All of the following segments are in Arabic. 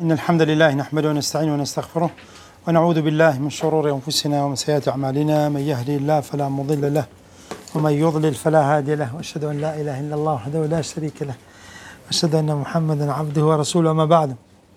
إن الحمد لله نحمده ونستعينه ونستغفره ونعوذ بالله من شرور أنفسنا ومن سيئات أعمالنا. من يهدي الله فلا مضل له ومن يضلل فلا هادي له، وأشهد أن لا إله إلا الله وحده لا شريك له، وأشهد أن محمدا عبده ورسوله. أما بعد،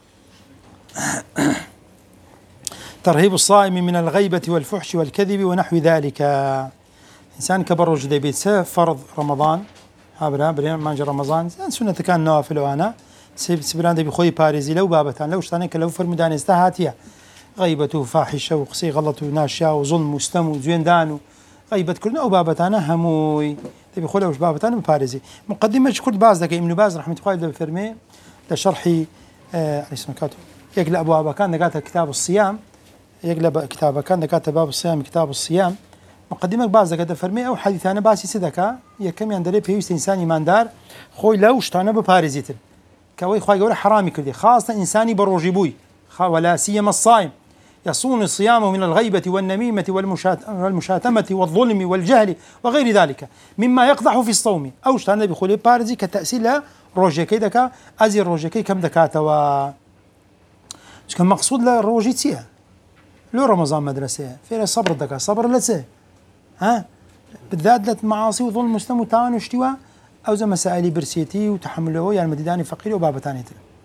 ترهيب الصائم من الغيبة والفحش والكذب ونحو ذلك. إنسان كبرج دي بيت فرض رمضان هابرا بريان ما جرى رمضان سنة كان نوافل وأنا سبران دي بخوي باريزي لو بابتان لو شتانك لو فرمدان استهاتيا غيبته فاحشة وقصي غلط وناشا وظلم وستم وزيندان غيبة كلنا أو بابتانا هموي تبي خلوا وش بابتانا باريزي. مقدمة كرد باز ذاك ابن باز رحمة الله عليه فرمي لشرحي اسمه كاتب يقلب أبواب كان دقات كتاب الصيام، يقلب كتابه كان دقات باب الصيام كتاب الصيام. مقدمة باز ذاك فرمي أو حديث أنا باسي سدكا يكمل يندري بيوست إنسان إيماندار خوي لو شتانا بباريزيتن كوي خواهي قوله حرامي كردي خاصة إنساني بروجبوي ولا سيما الصائم يصون صيامه من الغيبة والنميمة والمشاتمة والظلم والجهل وغير ذلك مما يقضح في الصوم أو شتانا بخولي بارزي كتأثير له روجيكي دكا أزي روجيكي كم دكاتا و كان مقصود له روجي تسيها لو رمضان مدرسة في صبر دكا صبر لسه ها بالذات لت معاصي وظلم مسلم وتان واشتوا أو زي مسائل برسيتي وتحمله يعني مديداني فقير وبابتاني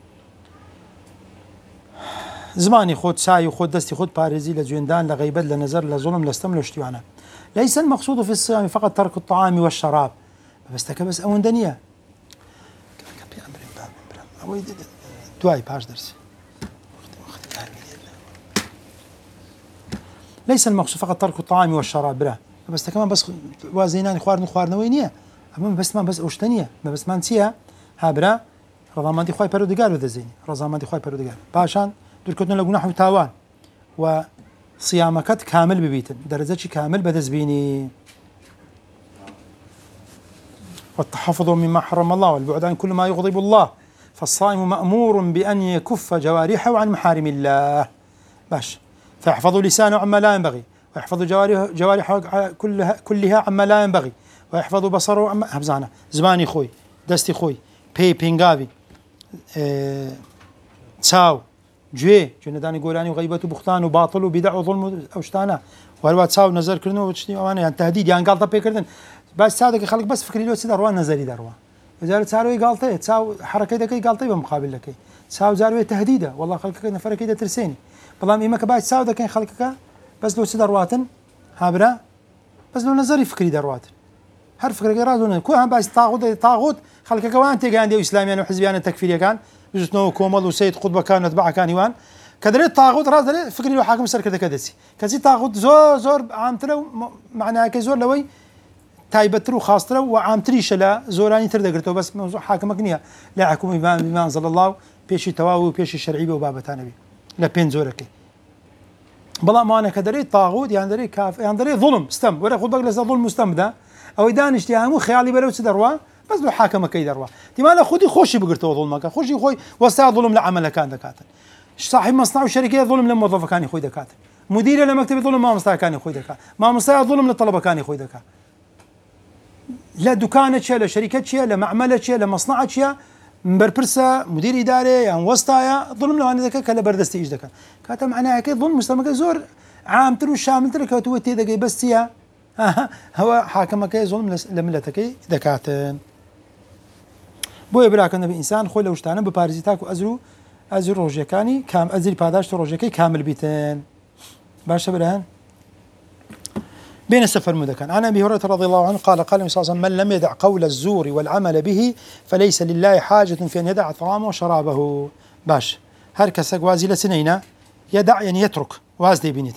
زماني خود ساي وخود دستي خود باريزي لجويندان لغيبت لنزر لظلم لستم لاشتوانا. ليس المقصود في الصيام فقط ترك الطعام والشراب بس تكبس أو دنيا دواي باش درسي. ليس المقصود فقط ترك الطعام والشراب بلا بس كمان بس وازينان خوارن وينيه أما بس ما بس أوشتنيه ما بس ما نسيها هابرا رضامان دي خواي برودقار وذا زيني رضامان دي خواي برودقار باشان دول كتنا لو نحو تاوان وصيامكت كامل ببيتن درجتي كامل بدزبيني. والتحفظ مما حرم الله والبعد عن كل ما يغضب الله فالصائم مأمور بأن يكف جوارحه عن محارم الله باش فيحفظ لسانه عما لا ينبغي ويحفظ جوارحه كلها عما لا ينبغي ويحفظ بصره عما هبزانا زماني خوي دستي خوي بي بينغافي تساو جوي جنداني قولاني وغيبة وبختان وباطل وبدع وظلم أوشتانا وهلوا تساو نزل كرنو وتشتي وانا يعني تهديد يعني قالطه بيكردن بس صادق خلق بس فكري لو سيد اروان نزلي دروا وزارة ساروي قالطه تساو حركه دكي قالطه بمقابل لك تساو زاروي تهديده والله خلقك نفر كده ترسيني بلام إما كباي تساو دكين خلقك بس لو سيد ارواتن هابرا بس لو نظري فكري درواتن هر فكرة جرادون كو هم بس طاغوت خلقك وان تيجاندي إسلاميان وحزبيان تكفيريا كان بجسنو كومل وسيد قطب كان نتبع كان يوان كدري طاغوت راز فكري لو حاكم سر كذا كدسي كزي طاغوت زور عامتلو معناها كزور لوي تايبترو خاصترو وعامتريش لا زوراني تردقرتو بس موضوع حاكمك نيا لا حكم بما انزل الله بيشي تواوي بيشي شرعي وبابتان نبي لا بين زورك بلا ما انا كدري طاغوت يعني دري كاف يعني دري ظلم استم ولا خد بقى ظلم مستم ده او دانش مو خيالي بلو تدروا بس لو حاكمك يدروا تي ما خدي خوشي بقرتو ظلمك خوشي خوي وسع ظلم لعمل كان دكاتره صاحب مصنع وشركه ظلم لموظف كان يخوي دكاتره مدير لمكتب ظلم ما مصنع كان يخوي دكاتره ما مصنع ظلم للطلبه كان يخوي دكاتره لا دكانة لا شركة لا معملة لا مصنعة مبربرسة مدير إدارة يعني وسطايا ظلم له أنا ذاك كلا بردست إيش ذاك كاتم معناها كي ظلم مستمك زور عام ترو شامل ترى كتوتي ذاك بس يا هو حاكمك ظلم لملتك ذكاتن بو يبراك النبي إنسان خوي لو اشتانا ببارزيتاك وأزرو روجيكاني كام أزري باداش روجيكي كامل بيتين باش برهن بين السفر مدكان. عن أبي هريرة رضي الله عنه قال النبي صلى الله عليه وسلم من لم يدع قول الزور والعمل به فليس لله حاجة في أن يدع طعامه وشرابه. باش هركس وازي سنينا يدع يعني يترك وازدي بنيت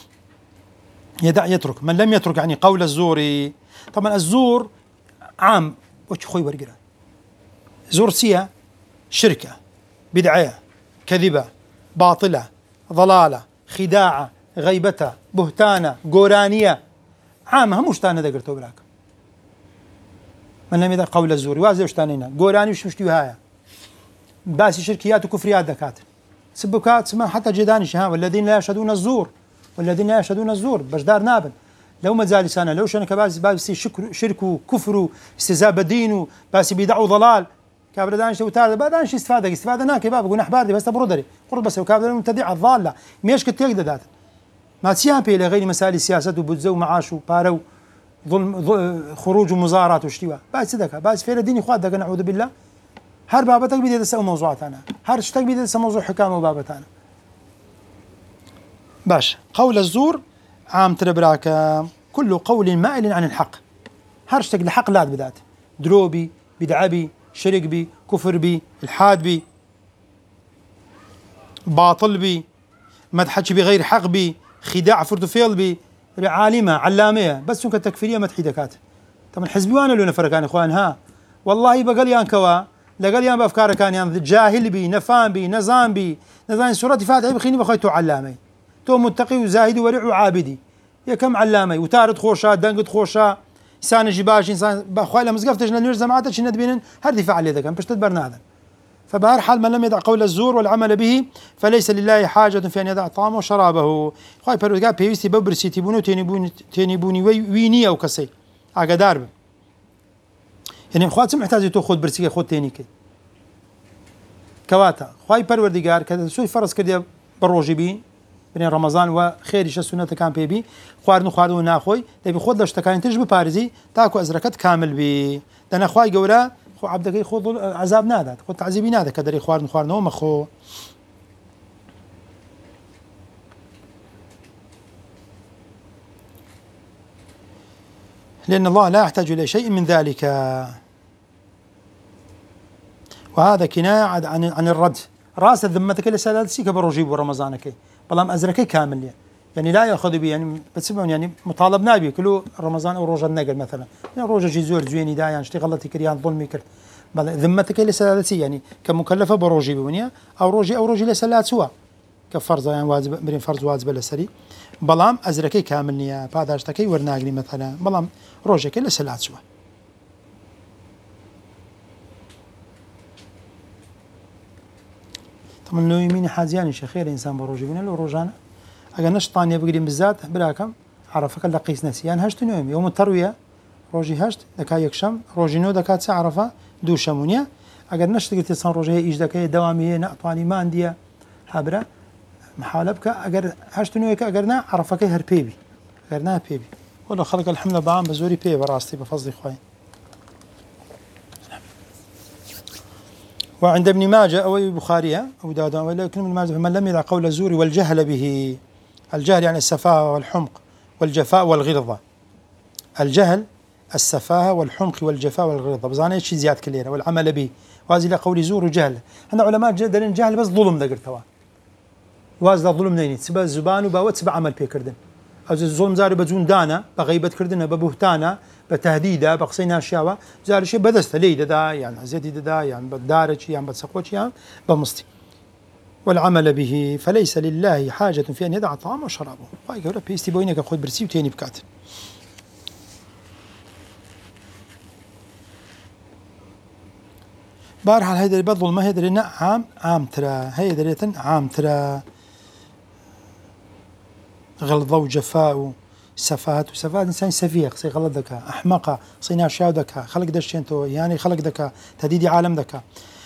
يدع يترك. من لم يترك يعني قول الزور. طبعا الزور عام وش خوي برجرة زور سيا شركة بدعية كذبة باطلة ضلالة خداعة غيبة بهتانة قورانية عامها مش تانا دقرتو براك من لم يدع قول الزور وازي وش تانينا قوراني وش مشتي هايا باسي شركيات وكفريات دكاتر سبكات سما حتى جداني شها والذين لا يشهدون الزور والذين لا يشهدون الزور بجدار نابن لو ما زال لسانه لو شنك باسي شرك وكفر واستهزاء بالدين باسي بيدعوا ضلال كابرا دانش وتار بدانش استفاده ناكي باب قول احباردي بس برودري قرب بس وكابرا المبتدع الضاله مش كتيك دات ما تسيان بي لغير مسائل السياسه وبتزو معاش وبارو ظلم خروج ومظاهرات واشتوا بس ذاك بس في الدين اخوات ذاك نعوذ بالله هر بابتك بدي تسوي موضوعات انا هر شتك بدي تسوي موضوع حكام وبابت انا باش قول الزور عام تربراك كل قول مائل عن الحق هر شتك الحق لا بدات دروبي بدعبي شرك بي كفر بي الحاد بي باطل بي مدحج بغير حق بي خداع فردوفيل بي عالمة علامية بس سنك التكفيرية مدحي دكات طبعا حزبي وانا لو نفركان اخوان ها والله بقليان كوا لقليان بافكار كان يعني جاهل بي نفان بي نظام بي نظام سورتي فاتحه بخيني بخيتو علامي تو متقي وزاهد ورع وعابدي يا كم علامي وتارد خوشا دنقد خوشا انسان جباش انسان بخوي لما زقفتش نير جماعتك شنو تبين هر دفاع عليه ذاك باش تدبرنا هذا فبهر حال من لم يدع قول الزور والعمل به فليس لله حاجة في أن يدع طعامه وشرابه خوي بروجا بيوستي ببرسي تبونو تنبوني ويني أو كسي عقدار به يعني خوات محتاج تاخذ برسي خذ تاني كواتا خوي پروردگار كذا سوي فرض كردي بروجي بي بين رمضان وخير ايش السنه كان بي خواردن ناخوي تبي خذ لش تكاين تجب بارزي تاكو ازركت كامل بي انا خوي قورا خو عبدك خذ عذاب نادت خذ تعذيبي نادت كدري خواردن مخو لأن الله لا يحتاج إلى شيء من ذلك وهذا كناية عن الرد راس ذمتك لسلالسي كبروجيب ورمضانك بلام أزركي كامل يعني لا يأخذ بي يعني بتسمعون يعني مطالبنا به كله رمضان أو روجا النقل مثلا يعني روجا جزور زويني دا يعني اشتغلتي كريان ظلمي كر ذمتك لسلالسي يعني كمكلفة بروجيب ونيا أو روجي لسلات سوا كفرض يعني واجب برين فرض واجب لسري بلام أزركي كامل نيا بعد أشتكي ورناقلي مثلا بلام روجك لسلات سوا طبعا لو يمين حازيان خير انسان بروجي بنا لو روجانا اگر نشطان يبقرين بالذات براكم عرفك لقيس نسي يعني هشت نوم يوم الترويه روجي هشت دكا يكشم روجي نو دكا تعرفه دو شمونيا اگر نشت قلت صار روجي ايش دكا دوامي نقطاني ما عندي حبره محالبك اگر هشت نو اگر نا عرفك هر بيبي اگر نا بيبي والله خلق الحمله بعام بزوري بي براستي بفضل خوي وعند ابن ماجه أو البخاري أو داود ولكن ابن ماجه من لم يدع قول الزور والجهل به الجهل يعني السفاهة والحمق والجفاء والغلظة الجهل السفاهة والحمق والجفاء والغلظة بزانه شيء زياد كليرة والعمل به وازي قول زور وجهل هنا علماء دلين جهل بس ظلم ذكر توا واز ظلم نيني تبع الزبان وباوت تبع عمل بيكردن أو الظلم زاري بجون دانا بغيبة كردنا ببهتانا بتهديده بقصينا اشياء زار شيء بدست لي دا يعني زيدي دا يعني بدارج يعني بتسقوش يعني بمستي والعمل به فليس لله حاجة في أن يدع طعامه وشرابه باي قولا بيستي بوينك خذ برسي وتاني بكات بارحال هيدا بظل ما هيدا لنا عام ترى هيدا عام ترى غلظة وجفاء سفاهات وسفاهات إنسان سفيه صي غلط ذكاء أحمقة صينا أشياء ذكاء خلق دشين تو يعني خلق ذكاء تهديد عالم ذكاء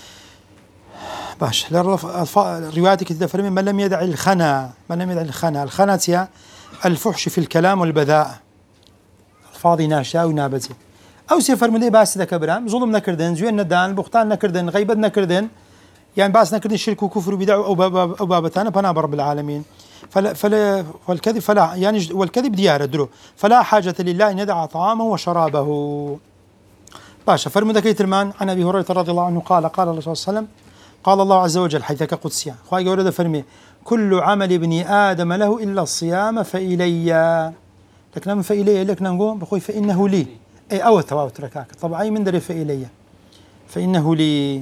باش روايتك تفرمي من لم يدع الخنا تيا الفحش في الكلام والبذاء الفاضي ناشا ونابزي أو سفر من باس ذكاء برام ظلم نكردن زوين ندان بختان نكردن غيبة نكردن يعني باس نكردن شرك وكفر وبدع أو بابتانا بناب رب العالمين والكذب فلا يعني والكذب ديار درو فلا حاجة لله أن يدع طعامه وشرابه باشا فرمودك يترمان عن أبي هريرة رضي الله عنه قال قال الله صلى الله عليه وسلم قال الله عز وجل حيث كقدسيا خواهي قولة فرمي كل عمل ابن آدم له إلا الصيام فإلي لكن فإلي لكن نقول بخوي فإنه لي أي أو تركاك طبعا من دري فإلي فإنه لي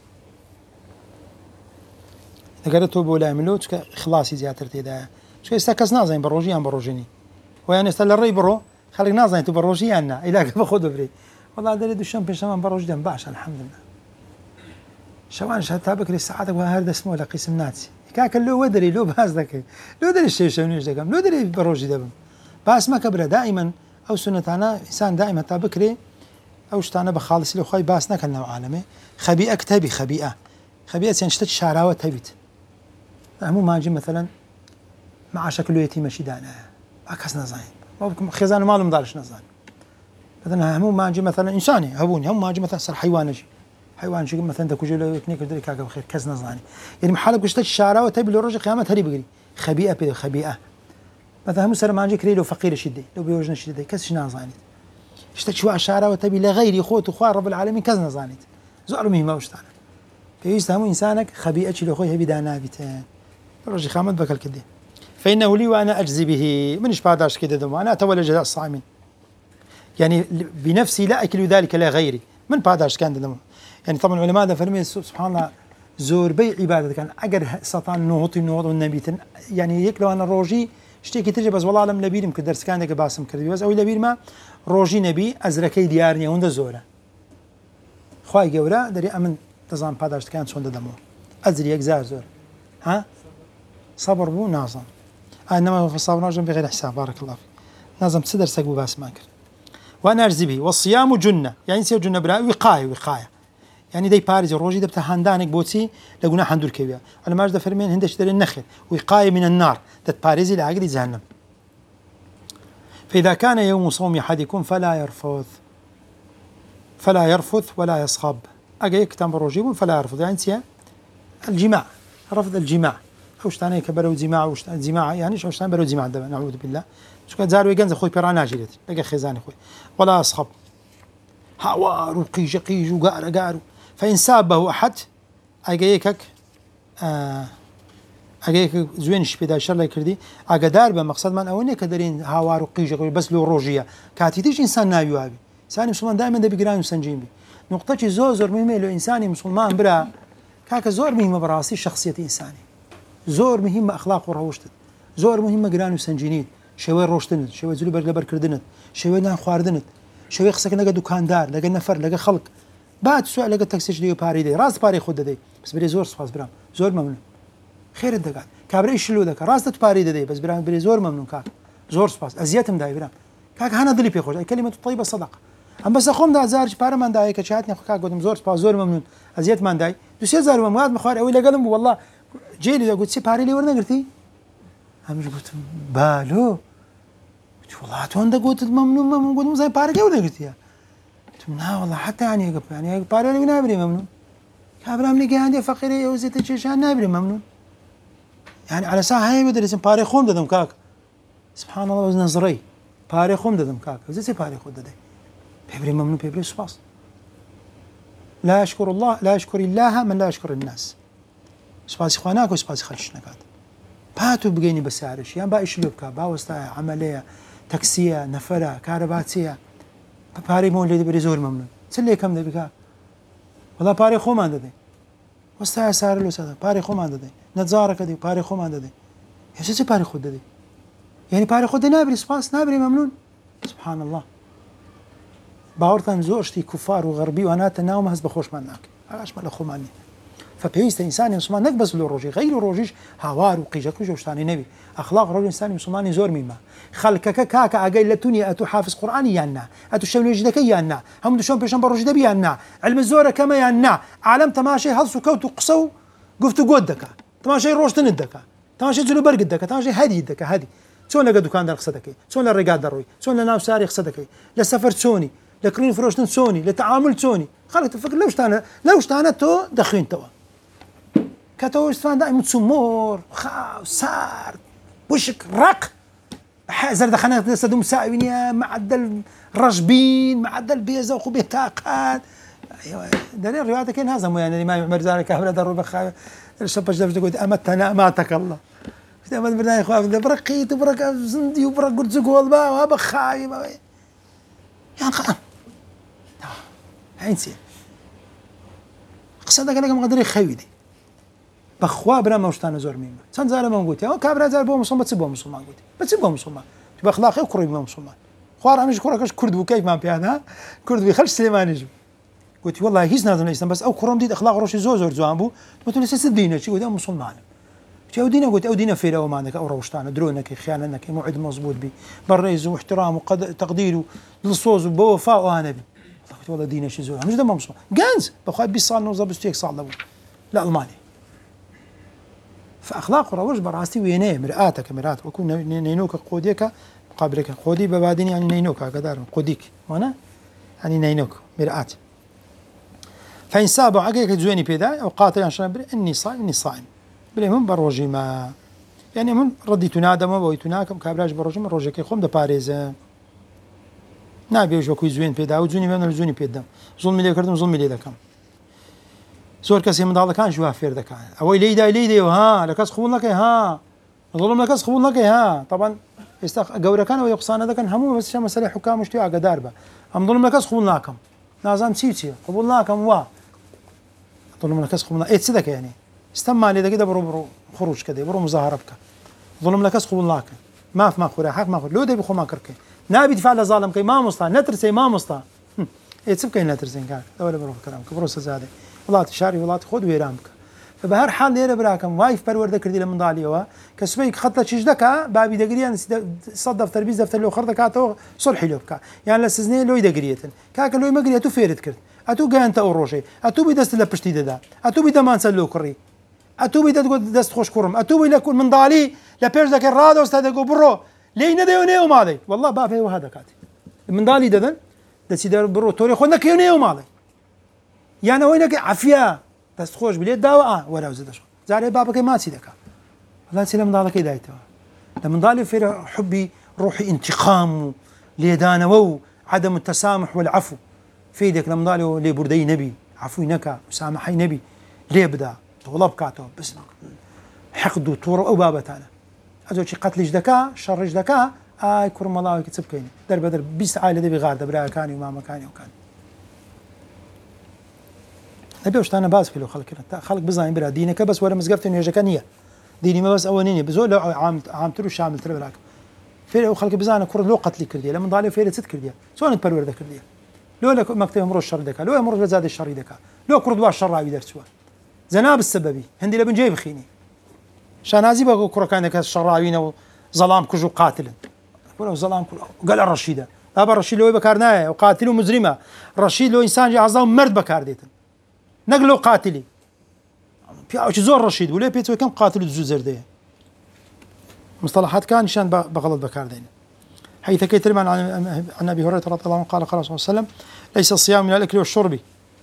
قالت بولا عملوا إخلاصي زيادة ذا شو استكاس نازين بروجيان بروجيني ويعني استل الري برو خليك نازين تبروجيانا إلى باخذ بري والله دري دوشان بيشمان بروجيان باش الحمد لله شوان شهادة بكري الساعات وهذا اسمه لقسم ناتي كاك لو ودري لو باز ذاك لو دري الشيء شنو ذاك لو دري بروجي دبم باس ما كبره دائما أو سنة أنا إنسان دائما تابكري ئەو شتانە بە خاڵسی لە خۆی باس نەکەن لەو عالەمێ خەبیئە کتەبی خەبیئە چەند شتە شاراوە تەبیت هەموو مانجی مەثەلەن معاشە کلوێتی مەشی دانایە با کەس نەزانێت خێزان و ماڵم داڵش نەزانێت بدەن هەموو مانجی مەثەلەن ئینسانی هەبوونی هەموو مانجی مەثەلەن سەر حیوانەژی حیوانشی مەثەلەن دەکوژێت لە یەکنێک کردی کاکە بخێر کەس نەزانێت یعنی محالە شتە شاراوە تەبی لە ڕۆژی قیامەت هەری بگری خەبیئە پێ خەبیئە مثلا هەموو سەر مانجی کری لەو فەقیرشی دەی لەو بێوەژنەشی دەی کەسش نازانێت شتە چوە شاراوە تەبی لە غەیری خۆت و خوا ڕەب العالەمین کەس نەزانێت زۆر مهمە ئەو شتانە پێویستە هەموو ئینسانێک خەبیئەی لە خۆی هەبی دانابێتە ڕۆژی قیامەت بەکەڵ کردێ فإنه لي وأنا أجزي به منش بعداش كده دم أنا أتولى جزاء الصائمين يعني بنفسي لا أكل ذلك لا غيري من بعداش كان دم يعني طبعا العلماء فرمي سبحان الله زور بيع عبادة كان أجر سطان نوطي والنبي يعني يكلو أنا روجي اشتكي تجي بس والله لم لبير يمكن درس كان باسم كردي بس أو لبير ما روجي نبي أزركي ديارني هند زورة خواي جورا دري أمن تزام بعداش كان شون دمو أزري يجزار زور ها صبر بو نازم إنما في الصبر نجم بغير حساب بارك الله فيك نازم تصدر سقو باس ماكر وأنا أرزي به والصيام جنة يعني سير جنة برا وقاية يعني دي بارز الروجي ده بتهاندانك بوتي لقونا حندور كبير أنا ما أجد فرمين هندش در النخل وقاية من النار ده بارزي لعقل جهنم فإذا كان يوم صوم أحدكم فلا يرفث ولا يصخب أجي يكتم الروجي فلا يرفث يعني سيا الجماع رفض الجماع أوش تاني كبروا جماع أوش جماع يعني أوش تاني بروا جماع ده نعوذ بالله شو كان زاروا يجنز خوي بيرانا جريت لقى خزاني خوي ولا أصخب هوار وقيج وقارو فإن سابه أحد أجيكك أجيك زوينش بدا شر لك كردي أقدار بمقصد من أو إنك كدرين هوار وقيج بس لو روجية كاتيتيش إنسان نايو هابي إنسان مسلمان دائما ده بيقرأ مسنجين بي نقطة زور مهمة لو إنسان مسلمان برا كاك زور مهمة براسي شخصية إنساني زور مهمة أخلاق وروشتت زور مهمة قران وسنجينيت شوي روشتنت شوي زولي برقبر كردنت شوي نان خواردنت شوي خصك لقى دكاندار لقى نفر لقى خلق بعد سؤال لقى تاكسيش ديو باري دي راس باري خود دي بس بري زور سباس برام زور ممنون خير الدقات كابري يشلو دك راس تباري دي بس برام بري زور ممنون كاك زور سباس ازيتم داي برام كاك هنا ضلي بيخوش كلمة طيبة صدقة ام بس اخوم دا زارج بارا من داي كشاتني كاك قدم زور سباس زور ممنون ازيت من داي دوسي زار مماد مخوار اوي لقلم والله جيلي قلت سي باري لي ورنا قلتي هم قلت بالو قلت والله تو انت قلت ممنون قلت زي باري ورنا قلتي قلت لا والله حتى يعني باري لي نابري ممنون كابرام لي عندي فقيري وزيت تشيشان نابري ممنون يعني على ساعه هي بدري اسم باري خوم ددم كاك سبحان الله وزن نظري باري خوم ددم كاك زي باري خود ددي بيبري ممنون بيبري سباس لا يشكر الله من لا يشكر الناس سپاسی خواناک و سپاسی خلش نکات پاتو بگینی بسیارش یان با ایشلو بکا با وستا عملیه تاکسیه نفره کارباتیه پاری مولدی بری زور ممنون چلی کم دی بکا والله پاری خو من دادی وستا سار لو ساده پاری خو من دادی نظاره کدی پاری خو من دادی چه پاری خود دادی یعنی پاری خود نبری سپاس نبری ممنون سبحان الله باورتان زوجتي كفار وغربي وانا تناوم هز بخوش منك علاش ما خو مني فبيست إنسان مسلمان نقبز له روجي غير روجيش هوار وقيجك وجوشتاني نبي أخلاق رجل إنسان مسلمان زور مما خلكك كاكا أجي لتوني أتو حافظ قرآني يانا أتو شون يجدك يانا هم دشون بيشان بروج دبي يانا علم الزورة كما يانا عالم تماشي هلسو كوتو قصو قفتو قدك تماشي روشتن الدكا تماشي زلو برق الدكا تماشي هدي الدكا هدي سون لقى دكان دار قصدك سون للرقاد دروي سون لناو ساري قصدك لسفر سوني لكرين فروشتن سوني لتعامل سوني خلك تفكر لوش تانا تو دخين توا كاتو استفان دائما تسمور خاو سار بوشك رق زر دخلنا صدوم سائبين معدل رجبين معدل بيزا وخو بيتاقات ايوه دليل الروايات كاين هزموا يعني الامام عمر زارك هبل دار بخا الشبش دفت قلت امتنا اماتك الله امت برناي خو برقيت وبرق زندي وبرق قلت زقول با وهب خايب يعني خا عينسي قصدك لك مقدري خويدي بخوا برا موشتان زور ميمه سان زال ما قلت يا كابرا زال بو مسلمان تسبو مسلمان قلت بتسبو مسلمان تبقى اخلاقي وقريب من مسلمان خوار مش كركش كرد وكيف ما بيانا كرد بيخلش سليمان يجو قلت والله هيز نازل ليس بس او كرم دي اخلاق روش زور زوامبو قلت له سيس الدين شي قلت مسلمان او دينا قلت او دينا فيرا وما عندك او روشتان درونك خيانك موعد مضبوط بي بالريز واحترام وتقدير للصوز وبوفاء وانا بي والله ديني شي زور مش دم مسلم جانز بخوي 20 صال نوزا بستيك صال لبو لا الماني فاخلاق روج براستي وينه مرآتك مرآت وكون نينوك قوديك مقابلك قودي ببادين يعني نينوك قدار قوديك وانا يعني نينوك مرآت فإن سابوا عقيك زويني بيدا أو قاتل عشان بري إني صائم بري من بروجي ما يعني من رديت نادم وبويتناكم كابراج بروجي من روجي كي خم ده باريزه نابي وجو كوي زوين بيدا او زوني من زوني بيدا ظلم لي كردم ظلم لي دكم زور كسي من هذا كان شو فير دكان او ليدا ها لكاس خون لك ها ظلم لكاس خون لك ها طبعا قورا كان ويقصان هذا كان همو بس مساله حكام مشتي على قداربه ام ظلم لكاس خون لكم نازم تشيتي قبول لكم وا ظلم لكاس خون اي تصدق يعني استمع لي كده برو خروج كده برو مظاهره بك ظلم لكاس خون لكم ما في ما خورا حق ما خور لو دي بخو ما كركي نابي دفاع لظالم كي ما مستا نترسي ما مستا يتسبك نترسين كان ولا بروح كلامك بروس زاده والله تشاري والله خذ ويرامك فبهر حال ليره براكم وايف برورده كردي لمن ضاليوا كسبيك خطه شجدك بابي دغريان صدف تربيز دفتر لو خردك اتو صلحي لوبك يعني لسزني لو دغريتن كاك لو مغريتو فيرت كرت اتو غانتا اوروشي اتو بيدست لبشتي ددا اتو بيد ما نسلو كري اتو بيد دست خوش كرم اتو بيد كل من ضالي لبيرز ذاك الرادو استاذ برو لي نديو نيو ماضي والله بافي وهذا كاتي من ضالي ددن دسي دار برو توري خونا كيو نيو ماضي يعني وينك عافيه بس خوش بلي دواء ولا زدش زاري بابك ما تسيدك والله سلام ضالك دايته لما ضالي في حبي روحي انتقام ليدانه عدم التسامح والعفو في ذاك لما ضالي لي بردي نبي عفوي نكا مسامحي نبي ليه بدا طلب كاتو بس حقد وطور او بابتانا أجل شي قتل جدكا شر جدكا كرم الله كتسبكين در بدر 20 عائله دبي غار دبرا كاني وماما كاني وكان نبي وش انا باز في خلق بزاين برا دينك بس ولا مزقفت انه جكانيه ديني ما بس اوليني بزول عام ترو شامل ترى براك في خلق بزاين كر لو قتل كرديه لما ضالي في ست كرديه سون تبرور ذا كرديه لو لك مكتب امر الشر دكا لو امر زاد الشر دكا لو كردوا الشر عبي درسوا زناب السببي هندي لبن جايب خيني شانازي بقى كره كانك الشراوين وظلام كجو قاتل ولا ظلام قال الرشيده ابا الرشيد لو بكارناه وقاتل مجرمه رشيد لو انسان جا عظام مرد بكار ديتن نقلوا قاتلي في زور رشيد ولا بيتو كم قاتل الزوزر ده مصطلحات كان شان بغلط بكار دين حيث كيترم عن ابي هريره رضي الله عنه قال صلى الله عليه وسلم ليس الصيام من الاكل والشرب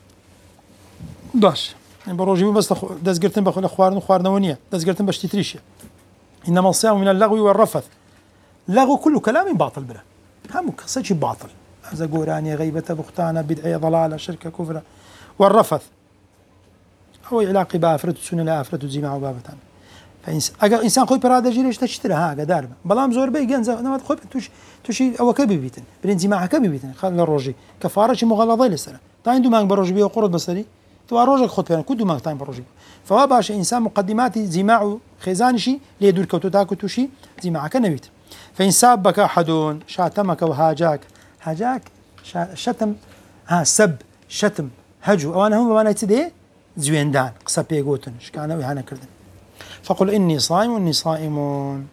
داش يعني بروجي بس داز قرتن بخو الاخوار خوارنا ونيه داز قرتن باش تتريش انما الصيام من اللغو والرفث اللغو كله كلام باطل بلا هم قصه باطل هذا قوراني غيبه بختانه بدعه ضلاله شركه كفر والرفث هو علاقه بافرت سنه لا افرت زيما وبابتان فانسان خوي براده جيرش تشتري ها قدار بلام زور بي جنز انا خوي توشي او كبي بيتن برين زيما كبي بيتن خل الروجي كفاره شي مغلظه لسنه تا عنده ما بروجي بي قرض بصري تو روجك خد يعني كدو ما تايم بروجي فهو باش انسان مقدمات زيماع خزانشي ليدور كوتو تاكو توشي زيماع كنبيت فان سابك احد شاتمك وهاجاك هاجاك شتم سب شتم هجو او انا هم ما نتدي زويندان قصه بيغوتن شكانو هانا كردن فقل اني صائم واني صائمون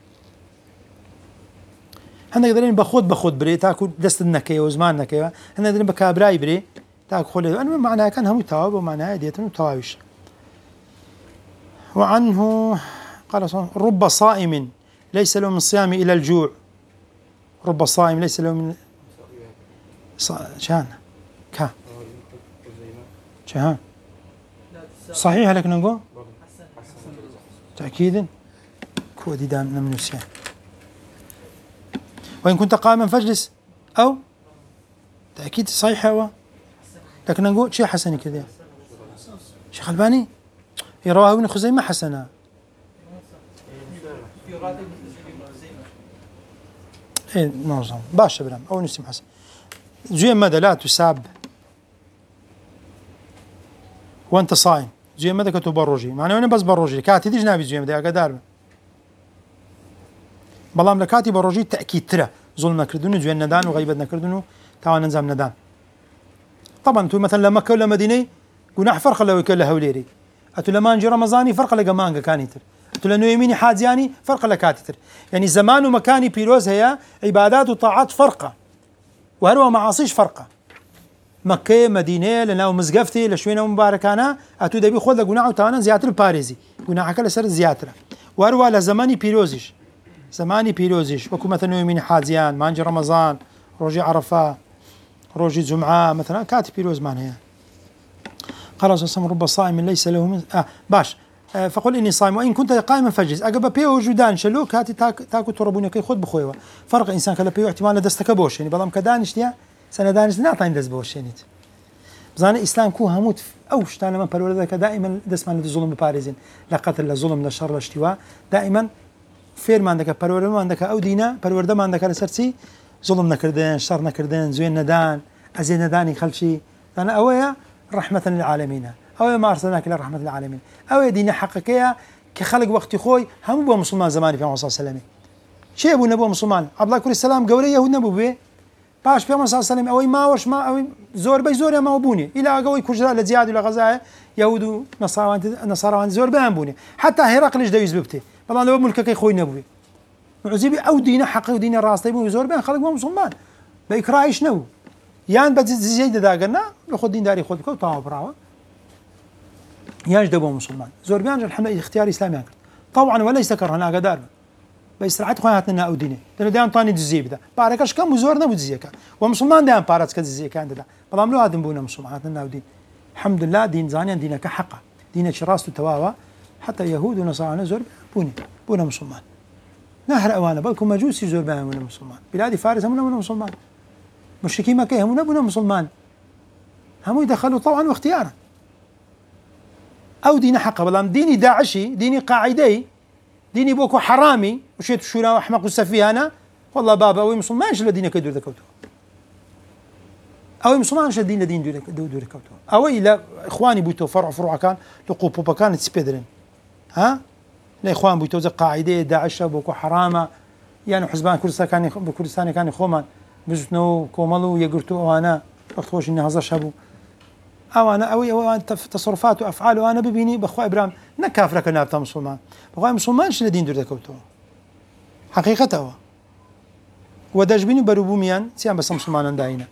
هنا قدرين بخود بري تاكو دست النكيه وزمان نكيه هنا قدرين بكابراي بري تاكو خلي انا معناها كان هم تواب ومعناها ديتن تواويش وعنه قال صلى رب صائم ليس له من الصيام الى الجوع رب صائم ليس له من شان كا شان صحيح لك نقول تأكيدا كودي دام من النسيان وإن كنت قائما فاجلس أو تأكيد صحيح هو لكن نقول شيء حسن كذا شيخ الباني يرواه ابن خزيمة حسنة إيه نظام باشا برام أو نسيم حسن زي ماذا لا تساب وأنت صائم زي ماذا كتب بروجي معناه أنا بس بروجي كاتي ديج نابي زي ماذا أقدر بلام لكاتي بروجي تأكيد ترى ظلم نكردونه زي الندان وغيبة نكردونه تعال ننزم ندان طبعا تو مثلا لما كل مدينة قلنا فرق لو يكل هوليري أتو لما نجي رمضاني فرق لجمانجا كانيتر أتو لأنه يميني حاجياني فرق لكاتيتر يعني زمان ومكاني بيروز هي عبادات وطاعات فرقة وهروا معاصيش فرقة مكة مدينة لنا ومزقفتي لشوينا مباركانا أتو دبي خود لجناح وتانا زيادة الباريزي جناح كلا سر زيادة وأروى لزماني بيروزيش زماني بيروزيش وكو مثلا يومين حازيان مانج رمضان روجي عرفة روجي جمعة مثلا كاتي بيروز معناها قال صلى الله عليه وسلم رب صائم ليس له من باش فقل إني صائم وإن كنت قائما فجز أجب بيه وجودان شلو كاتي تاكو تربوني كي خود بخويوه فرق إنسان كلا بيه احتمال دستك بوش يعني بلام كدانش ديا سنة دانش نعطين دز بوش يعني بزان الإسلام كو هموت أوش تانا من بالولدك دائما دسمان الظلم بباريزين لا قتل لا ظلم لا شر لا اشتواء دائما فير ما عندك بالورد ما عندك أو دينا بالورد ما عندك لسرسي ظلم نكردين شر نكردين زين ندان أزين نداني خلشي أنا أويا رحمة للعالمين أويا ما أرسلناك إلى رحمة للعالمين أويا دينا حقيقية كخلق وقت خوي هم بو مسلمان زماني في عصر السلامي شيء أبو نبو مسلمان عبد الله كل السلام قولي يهود نبو به باش في عصر السلام أوي ما وش ما أوي زور بي زور ما بوني إلى قوي كجراء لزياد ولا غزايا يهود نصارى زور بهم بوني حتى هرقل إيش دايز ببته والله لو ملكك خوي نبوي معزبي أو دينا حق ودينا راس طيب وزور بين خلق ما مسلمان بإكراه شنو يان بدي زيد دا قلنا ناخذ دين داري خذ كوتا براوا يان دبوا مسلمان زور بيان الحمد لله اختيار اسلامي طبعا وليس كرهنا قدار بس رعت خواتنا او دينه دان طاني دزيب ده باركش كم زورنا بزيكا ومسلمان دان بارات كزيكا عند ده بلام لو هادم بونا مسلماناتنا ودين الحمد لله دين زانيا دينك حقه دينك شراست تواوا حتى يهود ونصارى زور بونا مسلمان نهر أوانا بالكم مجوسي زور بها من المسلمان بلاد فارس هم من المسلمان مشركي مكة هم من المسلمان هم يدخلوا طوعا واختيارا أو دين حق بلام ديني داعشي ديني قاعدي ديني بوكو حرامي وشيت شونا وأحمق السفيه أنا والله بابا أوي مسلمان شل دينك دور ذكوته أوي مسلمان شل دين دور ذكوته أوي لا إخواني بوتو فروع كان لقوبوبا كانت سبيدرين ها لا إخوان بوتوز قاعدة داعش بوكو حرامة يعني حزبان كردستان كان خوما بزنو كومالو يقرتو أنا وقت خوش إني هذا شابو أو أنا تصرفات وأفعال وأنا ببيني بأخوة إبراهيم نكافرك نابتا مسلمان بأخوة مسلمان شو الدين دور ذكوتو حقيقته ودجبيني بروبوميان سيان بس مسلمان داينا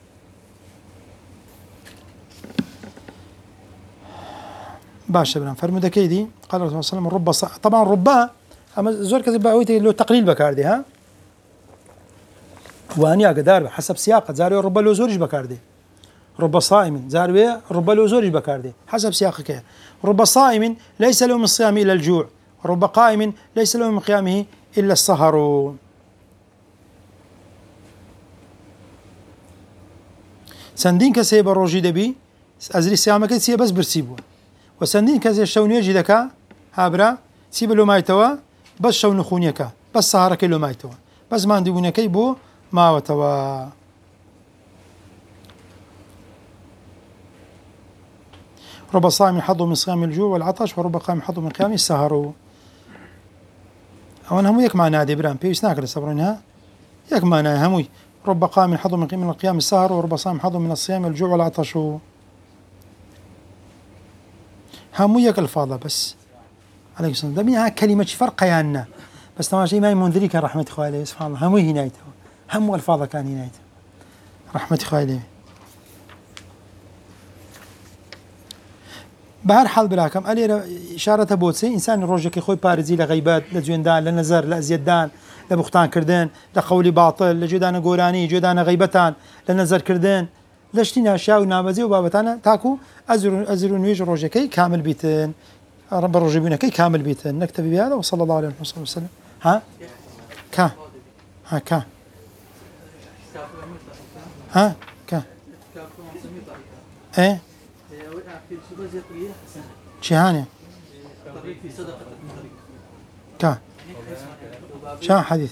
باشا بنا فرمودة كيدي قال الرسول صلى الله عليه وسلم طبعا ربا اما زور كذب باويتي له تقليل بكاردي ها وانيا قدار حسب سياقه زاري ربا له زورج بكاردي رب صائم زاري ربا له زورج بكاردي حسب سياقك رب صائم ليس له من الصيام الا الجوع رب قائم ليس له من قيامه الا السهر سندين كسيب الروجي دبي ازري صيامك سي بس برسيبو وسندين كذا شوني جدك هابرا سيب له مايتوا بس شون خونيك بس سهرك له مايتوا بس ما عندي بنيكي بو ما وتوا رب صائم حظه من صيام الجوع والعطش ورب قائم حظه من قيام السهر او هم يك معنا دي برام بيس ناكل صبرنها يك معنا هموي رب قائم حظه من القيام السهر ورب صائم حظه من الصيام الجوع والعطش همويك الفاظة بس عليه الصلاة والسلام دميها كلمة فرق يانا بس طبعا شيء ما منذري كان رحمة إخوة عليه سبحان الله هموي هنايته هم الفاظة كان هنايته رحمة إخوة عليه بهر حال براكم ألي إشارة بوتسي إنسان روجك خوي بارزي لغيبات لجوندان لنزر لأزيدان لبختان كردين لقولي باطل لجودان قوراني جودان غيبتان لنزر كردين لشتينا أشياء ونابزي وبابتانا تاكو أزر نويج روجكي كامل بيتن رب الرجبين كي كامل بيتن نكتفي بهذا وصلى الله عليه وسلم ها كا ها كا ها كا ايه شهانة كا شان حديث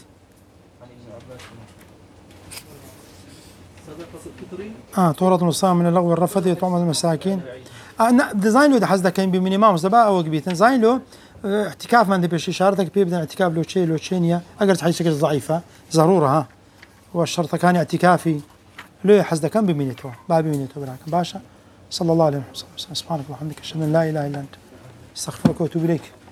تورط الصائم من اللغو والرفث يطعم المساكين ديزاين له حزدا كاين بمينيمام زبا او كبيتن زاين له اعتكاف ما ندير شي شرطك بيبدا اعتكاف لو شيء لو تشينيا اقدر تحيشك ضعيفه ضروره ها والشرط كان اعتكافي له حزدا كان بمينيتو باب بمينيتو براك باشا صلى الله عليه وسلم سبحانك اللهم وبحمدك اشهد ان لا اله الا انت استغفرك واتوب اليك